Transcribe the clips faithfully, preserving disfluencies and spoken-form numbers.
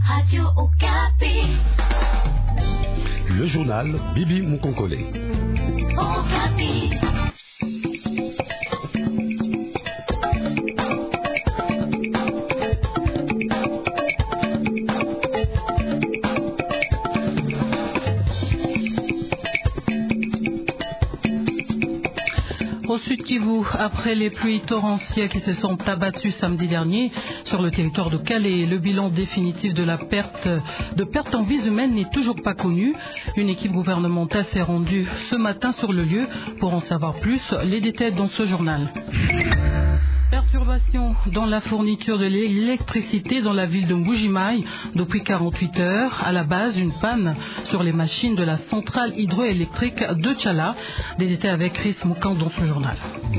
Radio Okapi. Le journal Bibi Mukonkole. Okapi. Au Sud Kivu, après les pluies torrentielles qui se sont abattues samedi dernier sur le territoire de Calais, le bilan définitif de la perte de perte en vies humaines n'est toujours pas connu. Une équipe gouvernementale s'est rendue ce matin sur le lieu pour en savoir plus. Les détails dans ce journal. Perturbation dans la fourniture de l'électricité dans la ville de Mbujimayi depuis quarante-huit heures. À la base, une panne sur les machines de la centrale hydroélectrique de Tchala. Des détails avec Chris Moukan dans ce journal.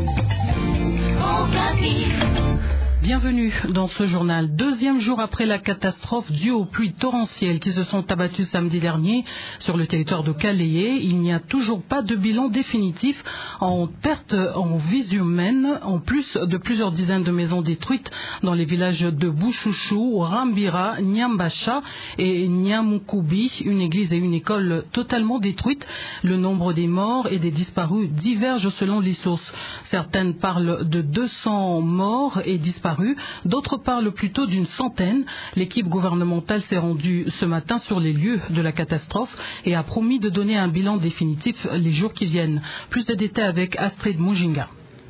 Bienvenue dans ce journal. Deuxième jour après la catastrophe due aux pluies torrentielles qui se sont abattues samedi dernier sur le territoire de Calais, il n'y a toujours pas de bilan définitif en perte en vies humaines, en plus de plusieurs dizaines de maisons détruites dans les villages de Bouchouchou, Rambira, Nyambacha et Nyamukubi, une église et une école totalement détruites. Le nombre des morts et des disparus diverge selon les sources. Certaines parlent de deux cents morts et disparus. D'autres parlent plutôt d'une centaine. L'équipe gouvernementale s'est rendue ce matin sur les lieux de la catastrophe et a promis de donner un bilan définitif les jours qui viennent. Plus de détails avec Astrid Mujinga.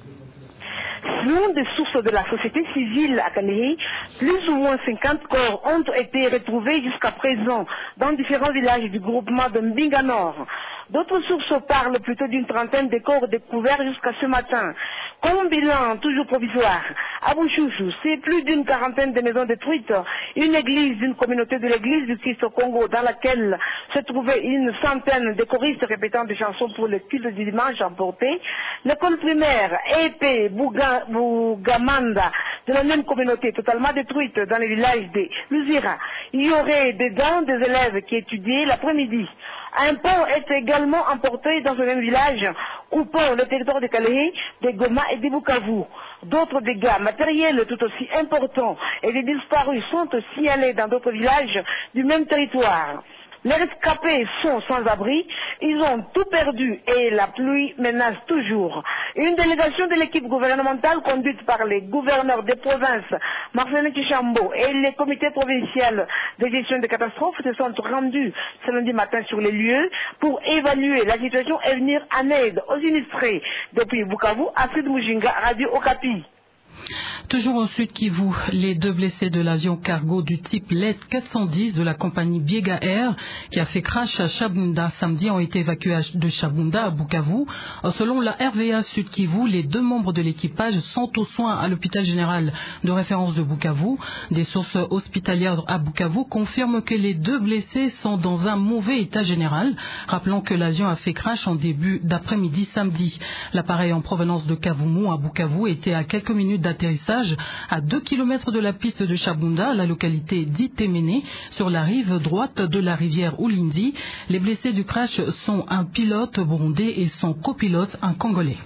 Selon des sources de la société civile à Calais, plus ou moins cinquante corps ont été retrouvés jusqu'à présent dans différents villages du groupement de Mbinga Nord. D'autres sources parlent plutôt d'une trentaine de corps découverts jusqu'à ce matin. Comme bilan toujours provisoire, à Bouchouchou, c'est plus d'une quarantaine de maisons détruites, une église d'une communauté de l'église du Christ au Congo dans laquelle se trouvait une centaine de choristes répétant des chansons pour le culte du dimanche emporté, l'école primaire E P Bougamanda de la même communauté totalement détruite dans le village de Luzira. Il y aurait dedans des élèves qui étudiaient l'après-midi. Un pont est également emporté dans ce même village, coupant le territoire de Calais, de Goma et de Bukavu. D'autres dégâts matériels tout aussi importants et des disparus sont aussi allés dans d'autres villages du même territoire. Les rescapés sont sans abri, ils ont tout perdu et la pluie menace toujours. Une délégation de l'équipe gouvernementale conduite par les gouverneurs des provinces, Marcelin Kichambo et les comités provinciaux de gestion des catastrophes se sont rendus ce lundi matin sur les lieux pour évaluer la situation et venir en aide aux sinistrés. Depuis Bukavu, Astrid Mujinga, Radio Okapi. Toujours au Sud Kivu, les deux blessés de l'avion cargo du type L E T quatre cent dix de la compagnie Biega Air qui a fait crash à Chabunda samedi ont été évacués de Chabunda à Bukavu. Selon la R V A Sud Kivu, les deux membres de l'équipage sont aux soins à l'hôpital général de référence de Bukavu. Des sources hospitalières à Bukavu confirment que les deux blessés sont dans un mauvais état général, rappelant que l'avion a fait crash en début d'après-midi samedi. L'appareil en provenance de Kavumu à Bukavu était à quelques minutes d'atterrissage à deux kilomètres de la piste de Chabunda, la localité d'Itemene, sur la rive droite de la rivière Ulindi. Les blessés du crash sont un pilote burundais et son copilote, un Congolais.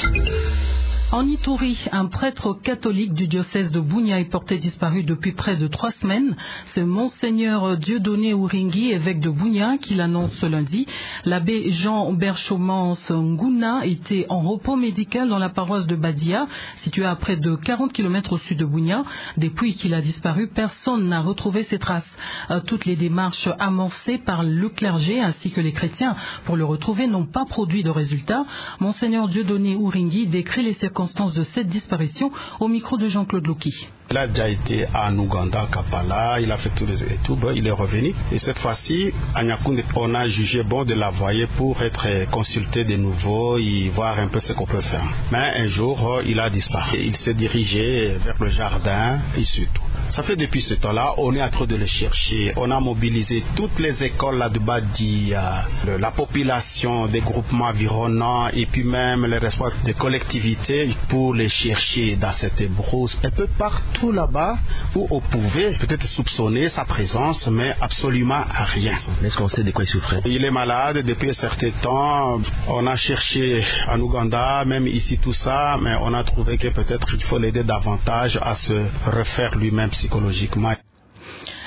En Ituri, un prêtre catholique du diocèse de Bunia est porté disparu depuis près de trois semaines. C'est Monseigneur Dieudonné Ouringui, évêque de Bunia, qui l'annonce ce lundi. L'abbé Jean Berchomans Nguna était en repos médical dans la paroisse de Badia, située à près de quarante kilomètres au sud de Bunia. Depuis qu'il a disparu, personne n'a retrouvé ses traces. Toutes les démarches amorcées par le clergé ainsi que les chrétiens pour le retrouver n'ont pas produit de résultats. Monseigneur Dieudonné Ouringui décrit les circonstances de cette disparition au micro de Jean-Claude Louki. Il a déjà été en Ouganda, Kampala, il a fait tous les études, il est revenu. Et cette fois-ci, à Nyakoundé, on a jugé bon de l'envoyer pour être consulté de nouveau et voir un peu ce qu'on peut faire. Mais un jour, il a disparu. Il s'est dirigé vers le jardin et surtout. Ça fait depuis ce temps-là, on est en train de le chercher. On a mobilisé toutes les écoles là de Badi, euh, la population, des groupements environnants et puis même les responsables des collectivités pour les chercher dans cette brousse. Un peu partout là-bas où on pouvait peut-être soupçonner sa présence, mais absolument rien. Est-ce qu'on sait de quoi il souffrait? Il est malade depuis un certain temps. On a cherché en Ouganda, même ici tout ça, mais on a trouvé que peut-être il faut l'aider davantage à se refaire lui-même psychologiquement.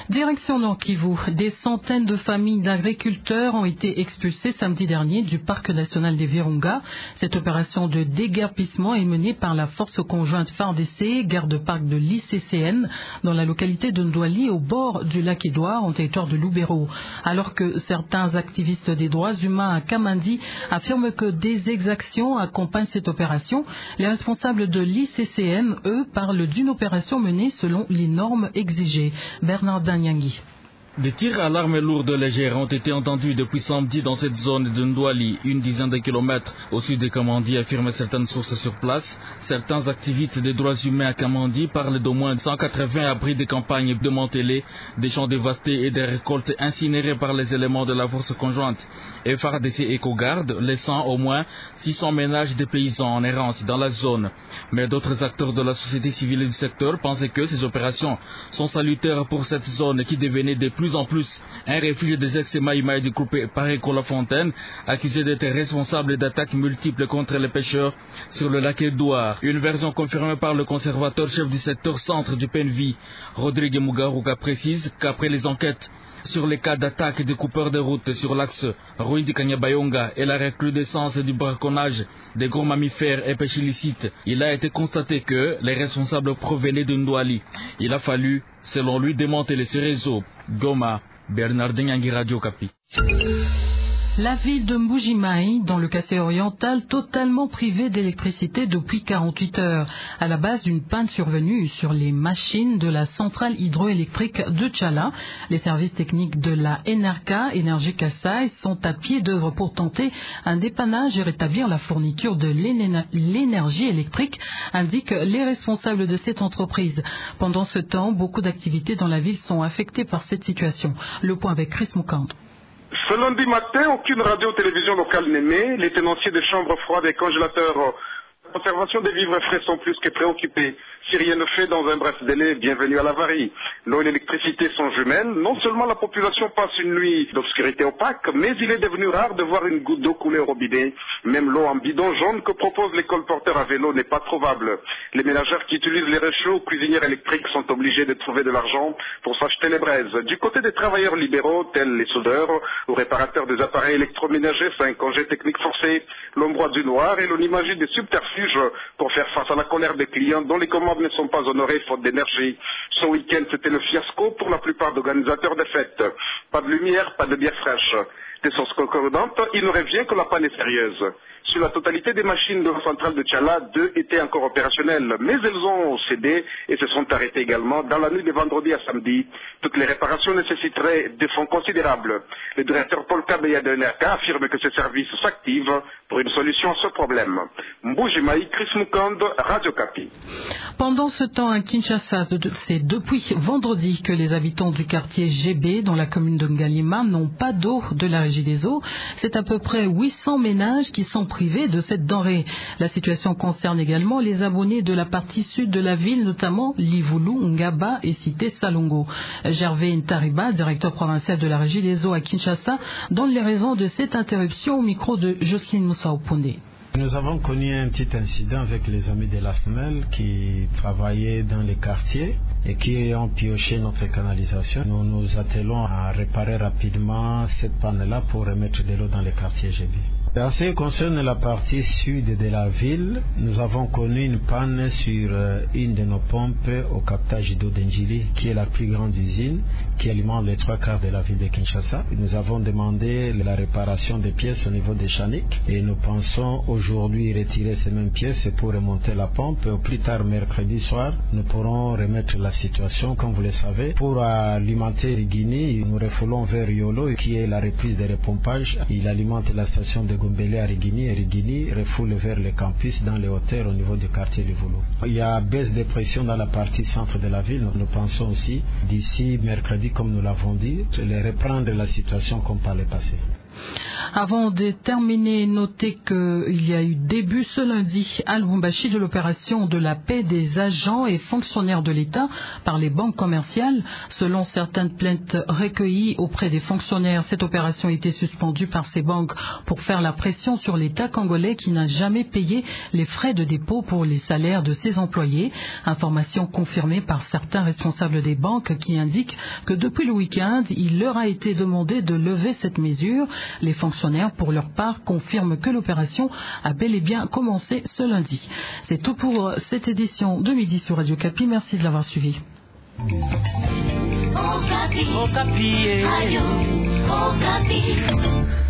Direction Nord Kivu, des centaines de familles d'agriculteurs ont été expulsées samedi dernier du parc national des Virunga. Cette opération de déguerpissement est menée par la force conjointe F A R D C, garde-parc de l'I C C N, dans la localité de Ndouali, au bord du lac Édouard, en territoire de Lubero. Alors que certains activistes des droits humains à Kamandi affirment que des exactions accompagnent cette opération, les responsables de l'I C C N, eux, parlent d'une opération menée selon les normes exigées. Bernard Danyangui. Des tirs à l'arme lourde légère ont été entendus depuis samedi dans cette zone de Ndouali, une dizaine de kilomètres au sud de Kamandi, affirment certaines sources sur place. Certains activistes des droits humains à Kamandi parlent d'au moins cent quatre-vingts abris de campagne démantelés, des champs dévastés et des récoltes incinérées par les éléments de la force conjointe et F A R D C Éco-Garde, laissant au moins six cents ménages de paysans en errance dans la zone. Mais d'autres acteurs de la société civile du secteur pensaient que ces opérations sont salutaires pour cette zone qui devenait de plus en plus un refuge des ex-Maïmaï du groupe Pareco La Fontaine, accusés d'être responsables d'attaques multiples contre les pêcheurs sur le lac Édouard. Une version confirmée par le conservateur chef du secteur centre du P N V, Rodrigue Mugaruka, précise qu'après les enquêtes sur les cas d'attaque des coupeurs de route sur l'axe Ruindi-Kanyabayonga et la recrudescence du braconnage des gros mammifères et pêche illicite, il a été constaté que les responsables provenaient de Ndouali. Il a fallu, selon lui, démanteler ce réseau. Goma, Bernard Danyangui, Radio Okapi. La ville de Mbujimaï, dans le Kassai oriental, totalement privée d'électricité depuis quarante-huit heures, à la base d'une panne survenue sur les machines de la centrale hydroélectrique de Tchala. Les services techniques de la N R K, Énergie Kassai, sont à pied d'œuvre pour tenter un dépannage et rétablir la fourniture de l'énergie électrique, indiquent les responsables de cette entreprise. Pendant ce temps, beaucoup d'activités dans la ville sont affectées par cette situation. Le point avec Chris Moukand. Ce lundi matin, aucune radio-télévision locale n'émet. Les tenanciers des chambres froides et congélateurs de conservation des vivres frais sont plus que préoccupés. Si rien ne fait dans un bref délai, bienvenue à l'avarie. L'eau et l'électricité sont jumelles. Non seulement la population passe une nuit d'obscurité opaque, mais il est devenu rare de voir une goutte d'eau couler au robinet. Même l'eau en bidon jaune que propose les colporteurs à vélo n'est pas trouvable. Les ménagères qui utilisent les réchauds ou cuisinières électriques sont obligées de trouver de l'argent pour s'acheter les braises. Du côté des travailleurs libéraux, tels les soudeurs ou réparateurs des appareils électroménagers, c'est un congé technique forcé. L'on broie du noir et l'on imagine des subterfuges pour faire face à la colère des clients dont les commandes ne sont pas honorées faute d'énergie. Ce week-end, c'était le fiasco pour la plupart d'organisateurs de fêtes. Pas de lumière, pas de bière fraîche. Des sources concordantes, il ne revient que la panne est sérieuse. Sur la totalité des machines de la centrale de Tchala, deux étaient encore opérationnelles, mais elles ont cédé et se sont arrêtées également dans la nuit de vendredi à samedi. Toutes les réparations nécessiteraient des fonds considérables. Le directeur Paul Kabeya de N R K affirme que ces services s'activent pour une solution à ce problème. Mbujimaï, Chris Mukand, Radio Okapi. Pendant ce temps, à Kinshasa, c'est depuis vendredi que les habitants du quartier G B, dans la commune de Ngalima, n'ont pas d'eau de la Régie des eaux. C'est à peu près huit cents ménages qui sont privés de cette denrée. La situation concerne également les abonnés de la partie sud de la ville, notamment Livulu, Ngaba et Cité Salongo. Gervais Ntariba, directeur provincial de la Régie des eaux à Kinshasa, donne les raisons de cette interruption au micro de Jocelyne Moussa Oponde. Nous avons connu un petit incident avec les amis de la S N E L qui travaillaient dans les quartiers et qui ont pioché notre canalisation. Nous nous attelons à réparer rapidement cette panne-là pour remettre de l'eau dans les quartiers G B. En ce qui concerne la partie sud de la ville, nous avons connu une panne sur une de nos pompes au captage d'eau d'Enjili, qui est la plus grande usine qui alimente les trois quarts de la ville de Kinshasa. Nous avons demandé la réparation des pièces au niveau des chaniques et nous pensons aujourd'hui retirer ces mêmes pièces pour remonter la pompe. Au plus tard, mercredi soir, nous pourrons remettre la situation, comme vous le savez. Pour alimenter Rigini, nous refoulons vers Yolo, qui est la reprise des repompages. Il alimente la station de Gombele à Rigini et Rigini refoule vers le campus dans les hauteurs au niveau du quartier Livulu. Il y a baisse de pression dans la partie centre de la ville. Nous pensons aussi, d'ici mercredi, comme nous l'avons dit, de reprendre la situation comme par le passé. Avant de terminer, notez qu'il y a eu début ce lundi à Lubumbashi de l'opération de la paix des agents et fonctionnaires de l'État par les banques commerciales. Selon certaines plaintes recueillies auprès des fonctionnaires, cette opération a été suspendue par ces banques pour faire la pression sur l'État congolais qui n'a jamais payé les frais de dépôt pour les salaires de ses employés. Information confirmée par certains responsables des banques qui indiquent que depuis le week-end, il leur a été demandé de lever cette mesure. Les fonctionnaires, pour leur part, confirment que l'opération a bel et bien commencé ce lundi. C'est tout pour cette édition de midi sur Radio Kapi. Merci de l'avoir suivi. Okapi. Okapi. Radio Okapi.